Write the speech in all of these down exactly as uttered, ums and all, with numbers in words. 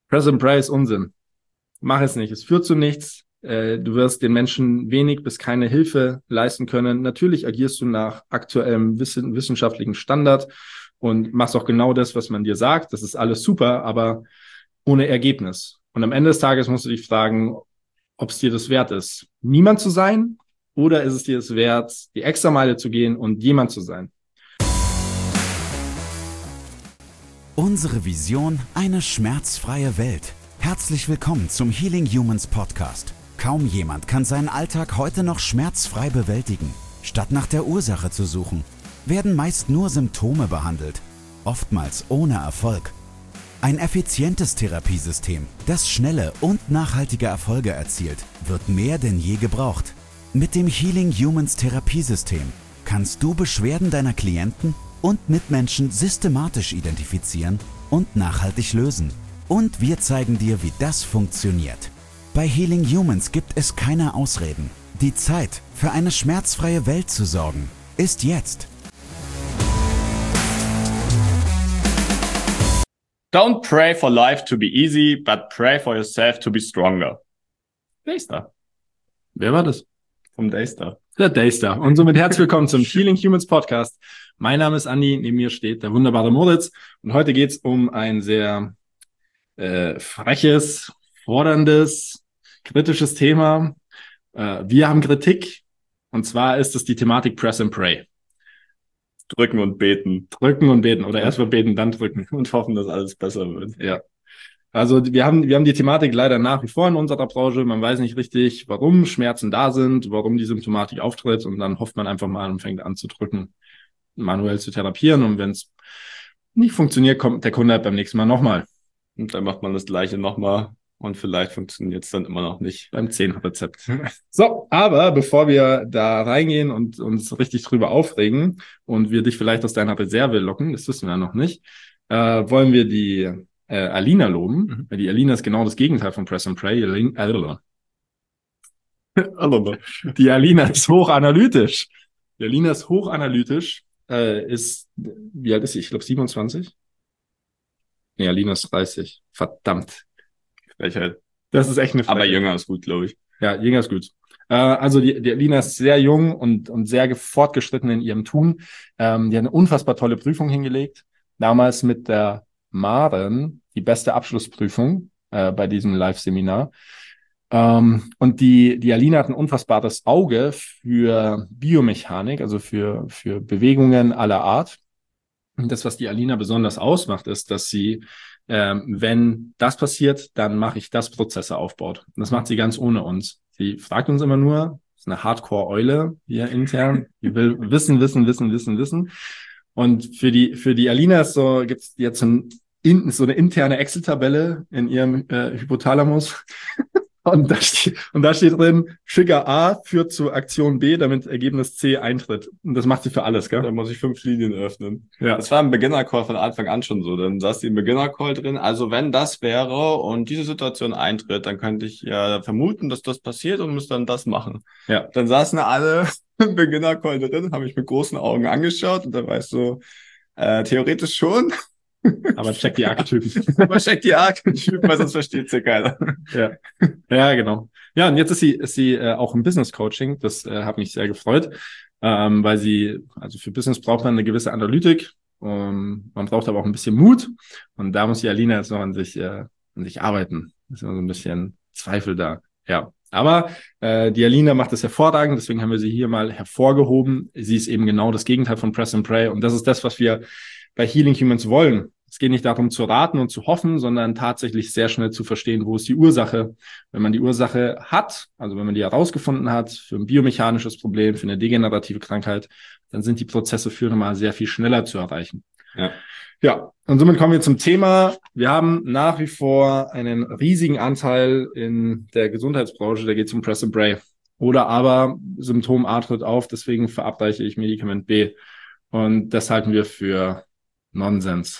Press and Pray ist Unsinn. Mach es nicht. Es führt zu nichts. Äh, du wirst den Menschen wenig bis keine Hilfe leisten können. Natürlich agierst du nach aktuellem Wissen, wissenschaftlichen Standard und machst auch genau das, was man dir sagt. Das ist alles super, aber ohne Ergebnis. Und am Ende des Tages musst du dich fragen, ob es dir das wert ist, niemand zu sein, oder ist es dir es wert, die extra Meile zu gehen und jemand zu sein? Unsere Vision: eine schmerzfreie Welt. Herzlich willkommen zum Healing Humans Podcast. Kaum jemand kann seinen Alltag heute noch schmerzfrei bewältigen. Statt nach der Ursache zu suchen, werden meist nur Symptome behandelt, oftmals ohne Erfolg. Ein effizientes Therapiesystem, das schnelle und nachhaltige Erfolge erzielt, wird mehr denn je gebraucht. Mit dem Healing Humans Therapiesystem kannst du Beschwerden deiner Klienten und Mitmenschen systematisch identifizieren und nachhaltig lösen. Und wir zeigen dir, wie das funktioniert. Bei Healing Humans gibt es keine Ausreden. Die Zeit, für eine schmerzfreie Welt zu sorgen, ist jetzt. Don't pray for life to be easy, but pray for yourself to be stronger. Daystar. Wer war das? Vom Daystar. Der Daystar. Und somit herzlich willkommen zum Healing Humans Podcast. Mein Name ist Andi, neben mir steht der wunderbare Moritz. Und heute geht es um ein sehr äh, freches, forderndes, kritisches Thema. Äh, wir haben Kritik, und zwar ist es die Thematik Press and Pray. Drücken und beten. Drücken und beten. Oder erst mal beten, dann drücken. Und hoffen, dass alles besser wird. Ja. Also wir haben, wir haben die Thematik leider nach wie vor in unserer Branche. Man weiß nicht richtig, warum Schmerzen da sind, warum die Symptomatik auftritt, und dann hofft man einfach mal und fängt an zu drücken, manuell zu therapieren, und wenn es nicht funktioniert, kommt der Kunde halt beim nächsten Mal nochmal. Und dann macht man das Gleiche nochmal und vielleicht funktioniert es dann immer noch nicht. Beim Zehn-Rezept. So, aber bevor wir da reingehen und uns richtig drüber aufregen und wir dich vielleicht aus deiner Reserve locken, das wissen wir ja noch nicht, äh, wollen wir die äh, Alina loben. Mhm. Die Alina ist genau das Gegenteil von Press and Pray. Die Alina ist hochanalytisch. Die Alina ist hochanalytisch, äh, ist, wie alt ist sie? Ich glaube siebenundzwanzig. Nee, Alina ist dreißig. Verdammt. Frechheit. Das ist echt eine Frechheit. Aber jünger ist gut, glaube ich. Ja, jünger ist gut. Äh, also die, die Alina ist sehr jung und, und sehr fortgeschritten in ihrem Tun. Ähm, die hat eine unfassbar tolle Prüfung hingelegt. Damals mit der Maren, die beste Abschlussprüfung äh, bei diesem Live-Seminar. Ähm, und die, die Alina hat ein unfassbares Auge für Biomechanik, also für, für Bewegungen aller Art. Und das, was die Alina besonders ausmacht, ist, dass sie, ähm, wenn das passiert, dann mache ich das Prozesse aufbaut. Und das macht sie ganz ohne uns. Sie fragt uns immer nur, ist eine Hardcore-Eule hier intern, die will wissen, wissen, wissen, wissen, wissen. Und für die, für die Alina ist so, gibt's jetzt so, ein, in, so eine interne Excel-Tabelle in ihrem äh, Hypothalamus. Und da, steht, und da steht drin, Trigger A führt zu Aktion B, damit Ergebnis C eintritt. Und das macht sie für alles, gell? Da muss ich fünf Linien öffnen. Ja. Das war im Beginner-Call von Anfang an schon so. Dann saß die im Beginner-Call drin. Also wenn das wäre und diese Situation eintritt, dann könnte ich ja vermuten, dass das passiert und muss dann das machen. Ja. Dann saßen alle im Beginner-Call drin, habe ich mit großen Augen angeschaut und dann weißt du, äh, theoretisch schon. Aber check die Archetypen. Aber check die Archetypen, weil sonst versteht's ja keiner. Ja. Ja, genau. Ja, und jetzt ist sie, ist sie äh, auch im Business Coaching. Das äh, hat mich sehr gefreut, ähm, weil sie, also für Business braucht man eine gewisse Analytik. Ähm, man braucht aber auch ein bisschen Mut. Und da muss die Alina jetzt noch an sich, äh, an sich arbeiten. Ist immer so ein bisschen Zweifel da. Ja. Aber äh, die Alina macht das hervorragend, deswegen haben wir sie hier mal hervorgehoben. Sie ist eben genau das Gegenteil von Press and Pray. Und das ist das, was wir bei Healing Humans wollen. Es geht nicht darum zu raten und zu hoffen, sondern tatsächlich sehr schnell zu verstehen, wo ist die Ursache. Wenn man die Ursache hat, also wenn man die herausgefunden hat, für ein biomechanisches Problem, für eine degenerative Krankheit, dann sind die Prozesse für normal sehr viel schneller zu erreichen. Ja. Ja, und somit kommen wir zum Thema. Wir haben nach wie vor einen riesigen Anteil in der Gesundheitsbranche, der geht zum Press and Pray. Oder aber Symptom A tritt auf, deswegen verabreiche ich Medikament B. Und das halten wir für Nonsens.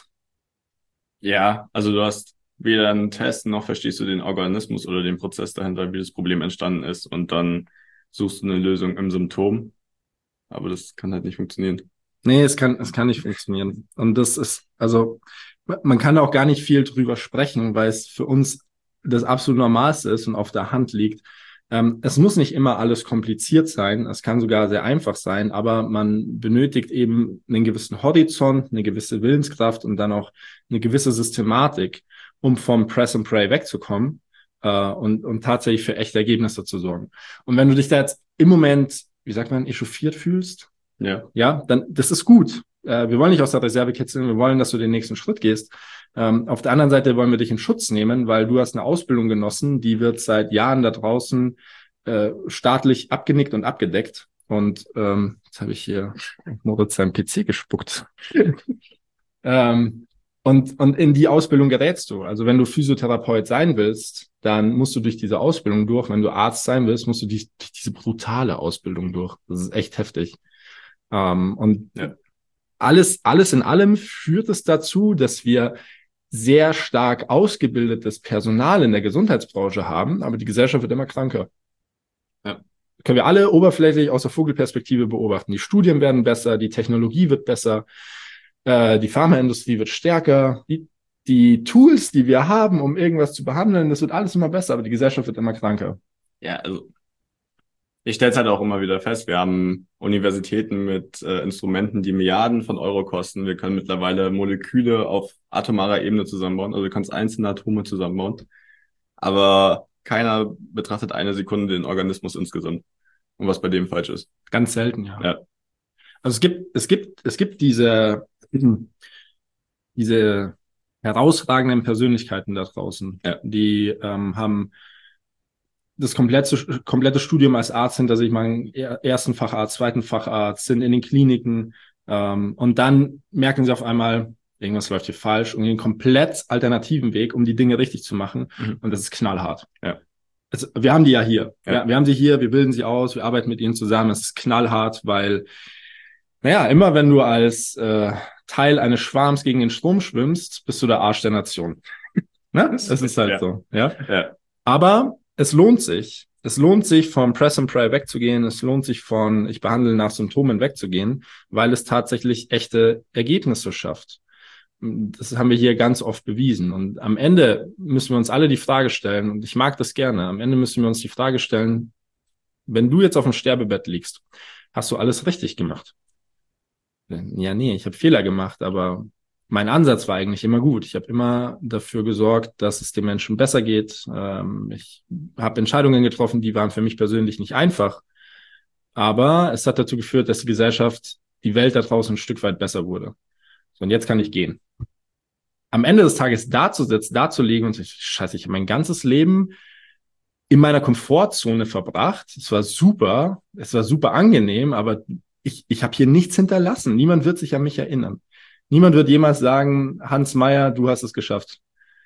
Ja, also du hast weder einen Test, noch verstehst du den Organismus oder den Prozess dahinter, wie das Problem entstanden ist. Und dann suchst du eine Lösung im Symptom. Aber das kann halt nicht funktionieren. Nee, es kann, es kann nicht funktionieren. Und das ist, also, man kann auch gar nicht viel drüber sprechen, weil es für uns das absolut Normalste ist und auf der Hand liegt. Ähm, es muss nicht immer alles kompliziert sein, es kann sogar sehr einfach sein, aber man benötigt eben einen gewissen Horizont, eine gewisse Willenskraft und dann auch eine gewisse Systematik, um vom Press and Pray wegzukommen äh, und, und tatsächlich für echte Ergebnisse zu sorgen. Und wenn du dich da jetzt im Moment, wie sagt man, echauffiert fühlst, Ja. ja, dann das ist gut. Äh, wir wollen nicht aus der Reserve kitzeln, wir wollen, dass du den nächsten Schritt gehst. Ähm, auf der anderen Seite wollen wir dich in Schutz nehmen, weil du hast eine Ausbildung genossen, die wird seit Jahren da draußen äh, staatlich abgenickt und abgedeckt. Und ähm, jetzt habe ich hier Moritz seinen P C gespuckt. ähm, und, und in die Ausbildung gerätst du. Also wenn du Physiotherapeut sein willst, dann musst du durch diese Ausbildung durch. Wenn du Arzt sein willst, musst du durch, durch diese brutale Ausbildung durch. Das ist echt heftig. Ähm, und Ja. alles, alles in allem führt es dazu, dass wir sehr stark ausgebildetes Personal in der Gesundheitsbranche haben, aber die Gesellschaft wird immer kranker. Ja. Können wir alle oberflächlich aus der Vogelperspektive beobachten. Die Studien werden besser, die Technologie wird besser, äh, die Pharmaindustrie wird stärker, die, die Tools, die wir haben, um irgendwas zu behandeln, das wird alles immer besser, aber die Gesellschaft wird immer kranker. Ja, also ich stelle es halt auch immer wieder fest, wir haben Universitäten mit äh, Instrumenten, die Milliarden von Euro kosten. Wir können mittlerweile Moleküle auf atomarer Ebene zusammenbauen, also du kannst einzelne Atome zusammenbauen, aber keiner betrachtet eine Sekunde den Organismus insgesamt und was bei dem falsch ist. Ganz selten, ja. Ja. Also es gibt, es gibt, es gibt diese, diese herausragenden Persönlichkeiten da draußen, Ja. die ähm, haben das komplette, komplette Studium als Arzt hinter sich, machen ersten Facharzt, zweiten Facharzt, sind in den Kliniken ähm, und dann merken sie auf einmal, irgendwas läuft hier falsch und gehen einen komplett alternativen Weg, um die Dinge richtig zu machen. Mhm. Und das ist knallhart. Ja. Also, wir haben die ja hier. Ja. Wir, wir haben sie hier, wir bilden sie aus, wir arbeiten mit ihnen zusammen. Es ist knallhart, weil, naja, immer wenn du als äh, Teil eines Schwarms gegen den Strom schwimmst, bist du der Arsch der Nation. Ne? Das ist halt Ja. so. Ja. Ja. Aber es lohnt sich. Es lohnt sich, vom Press and Pray wegzugehen. Es lohnt sich, von ich behandle nach Symptomen wegzugehen, weil es tatsächlich echte Ergebnisse schafft. Das haben wir hier ganz oft bewiesen. Und am Ende müssen wir uns alle die Frage stellen, und ich mag das gerne, am Ende müssen wir uns die Frage stellen, wenn du jetzt auf dem Sterbebett liegst, hast du alles richtig gemacht? Ja, nee, ich habe Fehler gemacht, aber mein Ansatz war eigentlich immer gut. Ich habe immer dafür gesorgt, dass es den Menschen besser geht. Ähm, ich habe Entscheidungen getroffen, die waren für mich persönlich nicht einfach. Aber es hat dazu geführt, dass die Gesellschaft, die Welt da draußen ein Stück weit besser wurde. So, und jetzt kann ich gehen. Am Ende des Tages da zu sitzen, da zu liegen und sich, scheiße, ich habe mein ganzes Leben in meiner Komfortzone verbracht. Es war super, es war super angenehm, aber ich, ich habe hier nichts hinterlassen. Niemand wird sich an mich erinnern. Niemand wird jemals sagen, Hans Meyer, du hast es geschafft.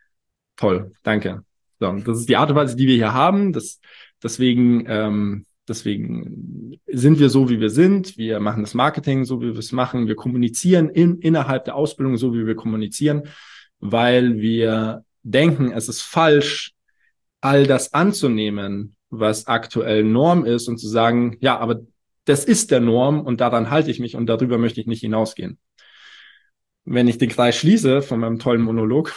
Toll, danke. So, das ist die Art und Weise, die wir hier haben. Das, deswegen, ähm, deswegen sind wir so, wie wir sind. Wir machen das Marketing so, wie wir es machen. Wir kommunizieren in, innerhalb der Ausbildung so, wie wir kommunizieren, weil wir denken, es ist falsch, all das anzunehmen, was aktuell Norm ist und zu sagen, ja, aber das ist der Norm und daran halte ich mich und darüber möchte ich nicht hinausgehen. Wenn ich den Kreis schließe von meinem tollen Monolog,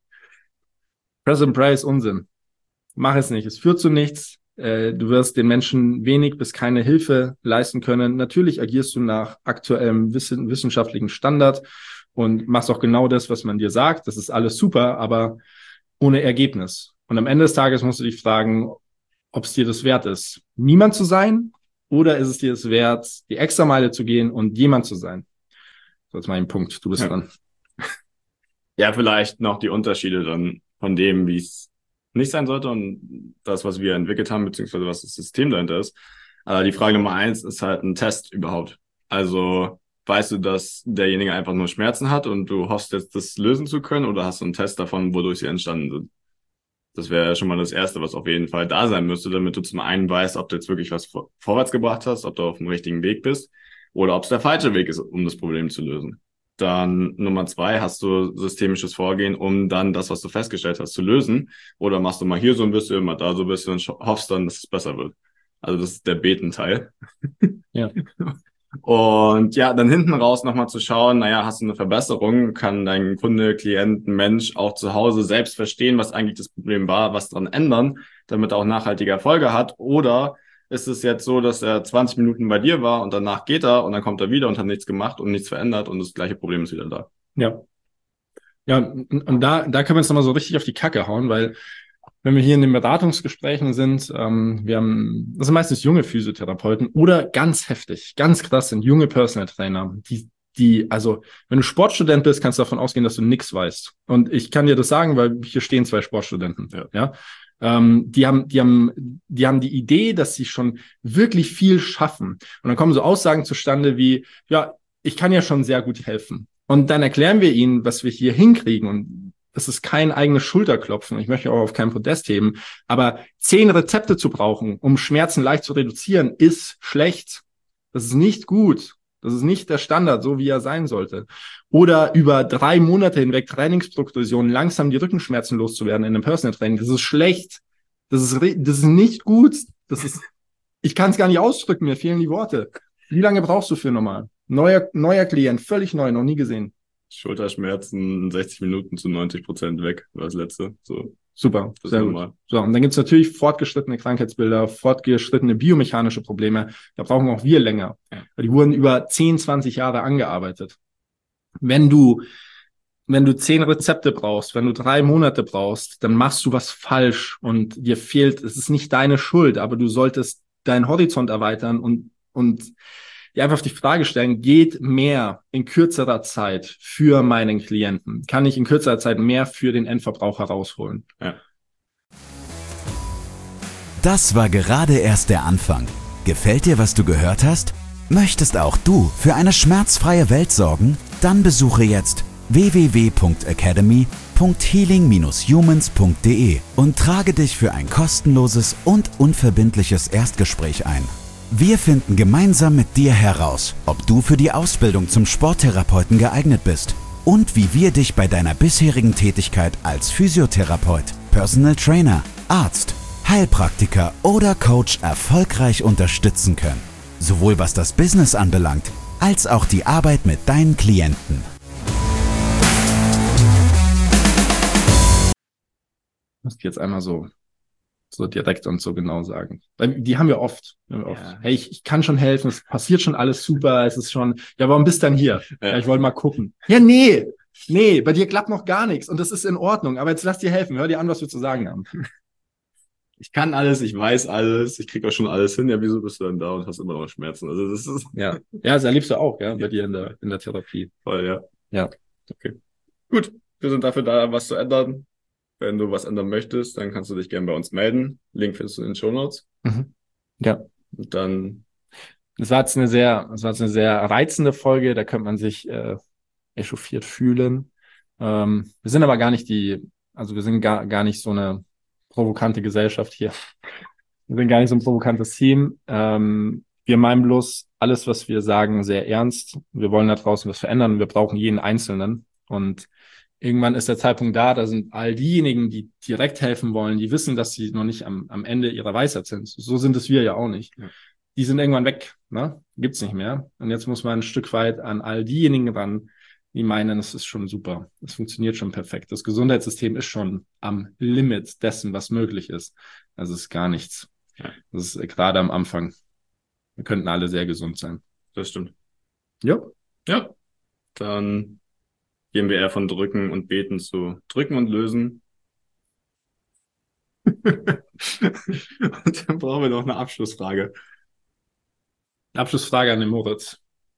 Press and Pray ist Unsinn. Mach es nicht. Es führt zu nichts. Äh, du wirst den Menschen wenig bis keine Hilfe leisten können. Natürlich agierst du nach aktuellem Wissen, wissenschaftlichen Standard und machst auch genau das, was man dir sagt. Das ist alles super, aber ohne Ergebnis. Und am Ende des Tages musst du dich fragen, ob es dir das wert ist, niemand zu sein, oder ist es dir es wert, die Extrameile zu gehen und jemand zu sein? Das ist mein Punkt. Du bist Ja. dran. Ja, vielleicht noch die Unterschiede dann von dem, wie es nicht sein sollte und das, was wir entwickelt haben, beziehungsweise was das System dahinter ist. Aber die Frage Nummer eins ist halt ein Test überhaupt. Also weißt du, dass derjenige einfach nur Schmerzen hat und du hoffst jetzt, das lösen zu können, oder hast du einen Test davon, wodurch sie entstanden sind? Das wäre schon mal das Erste, was auf jeden Fall da sein müsste, damit du zum einen weißt, ob du jetzt wirklich was vor- vorwärts gebracht hast, ob du auf dem richtigen Weg bist oder ob es der falsche Weg ist, um das Problem zu lösen. Dann Nummer zwei, hast du systemisches Vorgehen, um dann das, was du festgestellt hast, zu lösen, oder machst du mal hier so ein bisschen, mal da so ein bisschen und hoffst dann, dass es besser wird. Also das ist der Betenteil. Ja. Und ja, dann hinten raus nochmal zu schauen, naja, hast du eine Verbesserung? Kann dein Kunde, Klient, Mensch auch zu Hause selbst verstehen, was eigentlich das Problem war, was dran ändern, damit er auch nachhaltige Erfolge hat? Oder ist es jetzt so, dass er zwanzig Minuten bei dir war und danach geht er und dann kommt er wieder und hat nichts gemacht und nichts verändert und das gleiche Problem ist wieder da? Ja. Ja, und, und da, da können wir uns nochmal so richtig auf die Kacke hauen, weil wenn wir hier in den Beratungsgesprächen sind, ähm, wir haben, das sind meistens junge Physiotherapeuten oder ganz heftig, ganz krass sind junge Personal Trainer, die, die, also wenn du Sportstudent bist, kannst du davon ausgehen, dass du nichts weißt. Und ich kann dir das sagen, weil hier stehen zwei Sportstudenten, ja, ja? Ähm, die haben, die haben, die haben die Idee, dass sie schon wirklich viel schaffen. Und dann kommen so Aussagen zustande wie, ja, ich kann ja schon sehr gut helfen. Und dann erklären wir ihnen, was wir hier hinkriegen. Und das ist kein eigenes Schulterklopfen. Ich möchte auch auf kein Podest heben. Aber zehn Rezepte zu brauchen, um Schmerzen leicht zu reduzieren, ist schlecht. Das ist nicht gut. Das ist nicht der Standard, so wie er sein sollte. Oder über drei Monate hinweg Trainingsprogression langsam die Rückenschmerzen loszuwerden in einem Personal Training. Das ist schlecht. Das ist, das ist nicht gut. Das ist, ich kann es gar nicht ausdrücken. Mir fehlen die Worte. Wie lange brauchst du für normal? Neuer, neuer Klient, völlig neu, noch nie gesehen. Schulterschmerzen in sechzig Minuten zu neunzig Prozent weg, war das letzte. So. Super, sehr gut. So, und dann gibt's natürlich fortgeschrittene Krankheitsbilder, fortgeschrittene biomechanische Probleme. Da brauchen auch wir länger. Weil die wurden über zehn, zwanzig Jahre angearbeitet. Wenn du, wenn du zehn Rezepte brauchst, wenn du drei Monate brauchst, dann machst du was falsch und dir fehlt, es ist nicht deine Schuld, aber du solltest deinen Horizont erweitern und, und dir einfach die Frage stellen, geht mehr in kürzerer Zeit für meinen Klienten? Kann ich in kürzerer Zeit mehr für den Endverbraucher rausholen? Ja. Das war gerade erst der Anfang. Gefällt dir, was du gehört hast? Möchtest auch du für eine schmerzfreie Welt sorgen? Dann besuche jetzt w w w punkt academy punkt healing dash humans punkt d e und trage dich für ein kostenloses und unverbindliches Erstgespräch ein. Wir finden gemeinsam mit dir heraus, ob du für die Ausbildung zum Sporttherapeuten geeignet bist und wie wir dich bei deiner bisherigen Tätigkeit als Physiotherapeut, Personal Trainer, Arzt, Heilpraktiker oder Coach erfolgreich unterstützen können. Sowohl was das Business anbelangt, als auch die Arbeit mit deinen Klienten. Ich muss jetzt einmal so so direkt und so genau sagen. Weil die haben wir oft. Haben wir oft. Ja. Hey, ich, ich kann schon helfen, es passiert schon alles super, es ist schon, ja, warum bist du dann hier? Ja. Ja, ich wollte mal gucken. Ja, nee, nee, bei dir klappt noch gar nichts und das ist in Ordnung, aber jetzt lass dir helfen, hör dir an, was wir zu sagen haben. Ich kann alles, ich weiß alles, ich krieg auch schon alles hin. Ja, wieso bist du dann da und hast immer noch Schmerzen? Also das ist Ja, ja, das erlebst du auch, ja, bei dir in der, in der Therapie. voll, ja. Ja. Okay. Gut, wir sind dafür da, was zu ändern. Wenn du was ändern möchtest, dann kannst du dich gerne bei uns melden. Link findest du in den Shownotes. Mhm. Ja. Und dann, Das war jetzt eine sehr, das war jetzt eine sehr reizende Folge, da könnte man sich äh, echauffiert fühlen. Ähm, wir sind aber gar nicht die, also wir sind gar, gar nicht so eine provokante Gesellschaft hier. Wir sind gar nicht so ein provokantes Team. Ähm, wir meinen bloß alles, was wir sagen, sehr ernst. Wir wollen da draußen was verändern. Wir brauchen jeden Einzelnen. Und irgendwann ist der Zeitpunkt da, da sind all diejenigen, die direkt helfen wollen, die wissen, dass sie noch nicht am, am Ende ihrer Weisheit sind. So sind es wir ja auch nicht. Ja. Die sind irgendwann weg, ne? Gibt's nicht mehr. Und jetzt muss man ein Stück weit an all diejenigen ran, die meinen, es ist schon super. Es funktioniert schon perfekt. Das Gesundheitssystem ist schon am Limit dessen, was möglich ist. Also es ist gar nichts. Ja. Das ist gerade am Anfang. Wir könnten alle sehr gesund sein. das stimmt. Ja. Ja, dann gehen wir eher von drücken und beten zu drücken und lösen. Und dann brauchen wir noch eine Abschlussfrage. Abschlussfrage an den Moritz.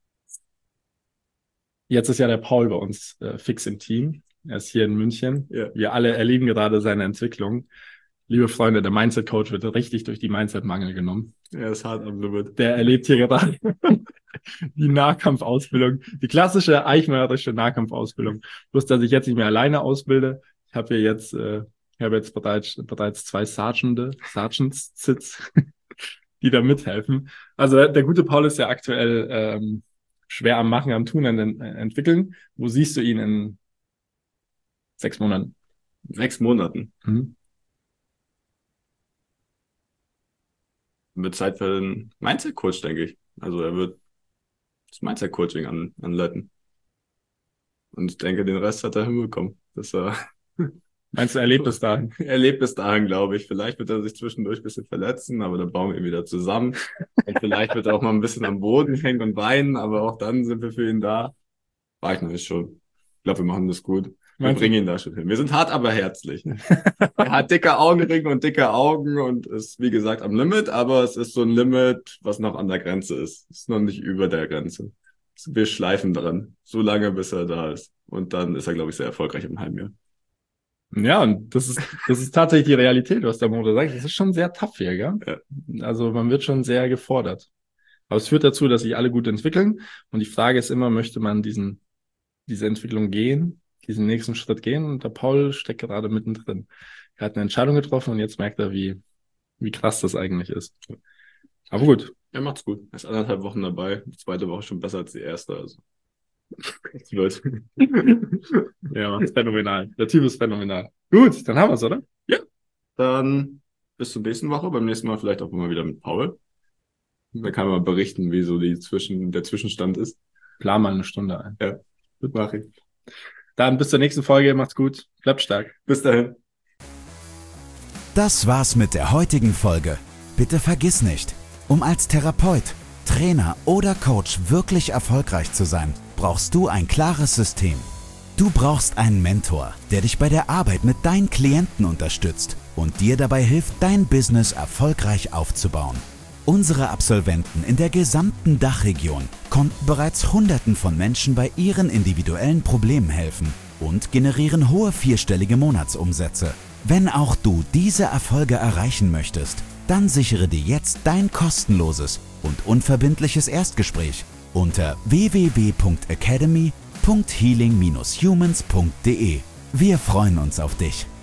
Jetzt ist ja der Paul bei uns äh, fix im Team. Er ist hier in München. Ja. Wir alle erleben gerade seine Entwicklung. Liebe Freunde, der Mindset-Coach wird richtig durch die Mindset-Mangel genommen. Er ist hart am Limit. Der erlebt hier gerade die Nahkampfausbildung, die klassische eichmörderische Nahkampfausbildung. Bloß, dass ich jetzt nicht mehr alleine ausbilde. Ich habe hier jetzt, äh, ich habe jetzt bereits, bereits zwei Sergeante, Sergeants Sitz, die da mithelfen. Also der, der gute Paul ist ja aktuell ähm, schwer am Machen, am Tun, an, äh, entwickeln. Wo siehst du ihn in sechs Monaten? Sechs Monaten. Mhm. Mit Zeit für einen Mindset-Coach, denke ich. Also er wird das Mindset-Coaching an, anleiten. Und ich denke, den Rest hat er hinbekommen. Das er Meinst du, er lebt bis dahin? Er lebt bis dahin, glaube ich. Vielleicht wird er sich zwischendurch ein bisschen verletzen, aber dann bauen wir ihn wieder zusammen. Und vielleicht wird er auch mal ein bisschen am Boden hängen und weinen, aber auch dann sind wir für ihn da. War ich noch nicht schon. Ich glaube, wir machen das gut. Wir Meinst bringen ihn da schon hin. Wir sind hart, aber herzlich. Er hat dicke Augenringe und dicke Augen und ist, wie gesagt, am Limit, aber es ist so ein Limit, was noch an der Grenze ist. Es ist noch nicht über der Grenze. Wir schleifen dran, so lange, bis er da ist. Und dann ist er, glaube ich, sehr erfolgreich im halben Jahr. Ja, und das ist, das ist tatsächlich die Realität, was der Motor sagt. Das ist schon sehr tough hier, gell? Ja. Also man wird schon sehr gefordert. Aber es führt dazu, dass sich alle gut entwickeln. Und die Frage ist immer, möchte man diesen, diese Entwicklung gehen, diesen nächsten Schritt gehen? Und der Paul steckt gerade mittendrin. Er hat eine Entscheidung getroffen und jetzt merkt er, wie, wie krass das eigentlich ist. Aber gut. Er macht's gut. Er ist anderthalb Wochen dabei. Die zweite Woche schon besser als die erste, also. Wird. Ja, ist phänomenal. Der Typ ist phänomenal. Gut, dann haben wir's, oder? Ja. Dann bis zur nächsten Woche. Beim nächsten Mal vielleicht auch immer wieder mit Paul. Da kann man berichten, wie so die Zwischen, der Zwischenstand ist. Plan mal eine Stunde ein. Ja, gut, mach ich. Dann bis zur nächsten Folge. Macht's gut. Bleibt stark. Bis dahin. Das war's mit der heutigen Folge. Bitte vergiss nicht, um als Therapeut, Trainer oder Coach wirklich erfolgreich zu sein, brauchst du ein klares System. Du brauchst einen Mentor, der dich bei der Arbeit mit deinen Klienten unterstützt und dir dabei hilft, dein Business erfolgreich aufzubauen. Unsere Absolventen in der gesamten Dachregion konnten bereits Hunderten von Menschen bei ihren individuellen Problemen helfen und generieren hohe vierstellige Monatsumsätze. Wenn auch du diese Erfolge erreichen möchtest, dann sichere dir jetzt dein kostenloses und unverbindliches Erstgespräch unter w w w punkt academy punkt healing dash humans punkt de. Wir freuen uns auf dich.